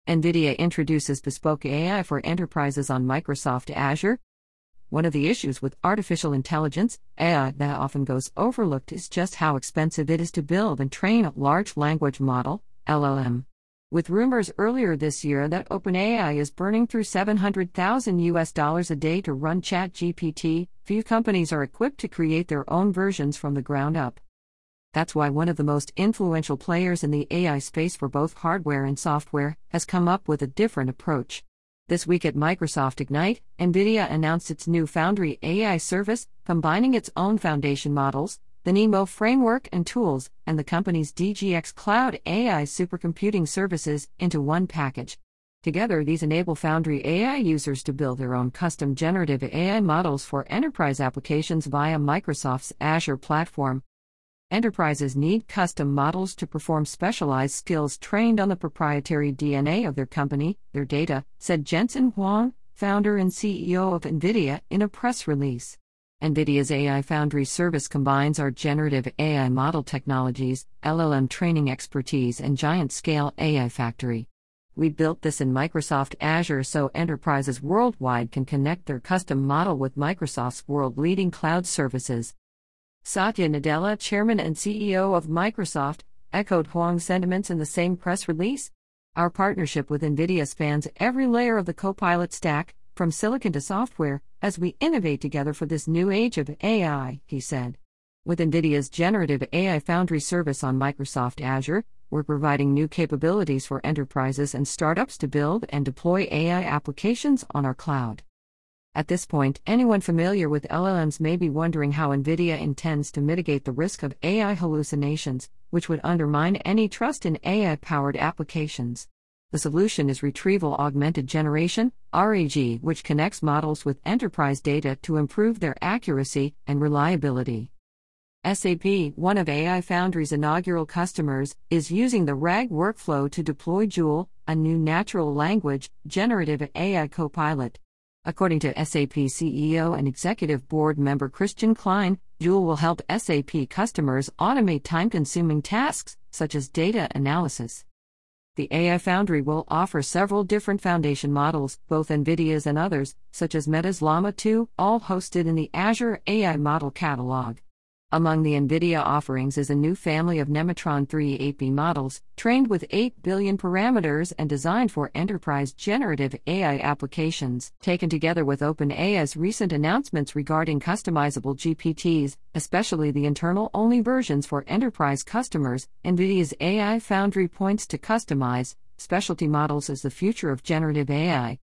NVIDIA introduces bespoke AI for enterprises on Microsoft Azure. One of the issues with artificial intelligence, AI, that often goes overlooked is just how expensive it is to build and train a large language model, LLM. With rumors earlier this year that OpenAI is burning through $700,000 a day to run ChatGPT, few companies are equipped to create their own versions from the ground up. That's why one of the most influential players in the AI space for both hardware and software has come up with a different approach. This week at Microsoft Ignite, NVIDIA announced its new Foundry AI service, combining its own foundation models, the NeMo framework and tools, and the company's DGX Cloud AI supercomputing services into one package. Together, these enable Foundry AI users to build their own custom generative AI models for enterprise applications via Microsoft's Azure platform. Enterprises need custom models to perform specialized skills trained on the proprietary DNA of their company, their data, said Jensen Huang, founder and CEO of NVIDIA, in a press release. NVIDIA's AI Foundry service combines our generative AI model technologies, LLM training expertise, and giant-scale AI factory. We built this in Microsoft Azure so enterprises worldwide can connect their custom model with Microsoft's world-leading cloud services. Satya Nadella, chairman and CEO of Microsoft, echoed Huang's sentiments in the same press release. Our partnership with NVIDIA spans every layer of the Copilot stack, from silicon to software, as we innovate together for this new age of AI, he said. With NVIDIA's generative AI Foundry service on Microsoft Azure, we're providing new capabilities for enterprises and startups to build and deploy AI applications on our cloud. At this point, anyone familiar with LLMs may be wondering how NVIDIA intends to mitigate the risk of AI hallucinations, which would undermine any trust in AI-powered applications. The solution is Retrieval Augmented Generation, RAG, which connects models with enterprise data to improve their accuracy and reliability. SAP, one of AI Foundry's inaugural customers, is using the RAG workflow to deploy Joule, a new natural language generative AI copilot. According to SAP CEO and Executive Board member Christian Klein, Joule will help SAP customers automate time-consuming tasks, such as data analysis. The AI Foundry will offer several different foundation models, both NVIDIA's and others, such as Meta's Llama 2, all hosted in the Azure AI Model Catalog. Among the NVIDIA offerings is a new family of Nematron 3 8B models, trained with 8 billion parameters and designed for enterprise generative AI applications. Taken together with OpenAI's recent announcements regarding customizable GPTs, especially the internal-only versions for enterprise customers, NVIDIA's AI Foundry points to customized, specialty models as the future of generative AI.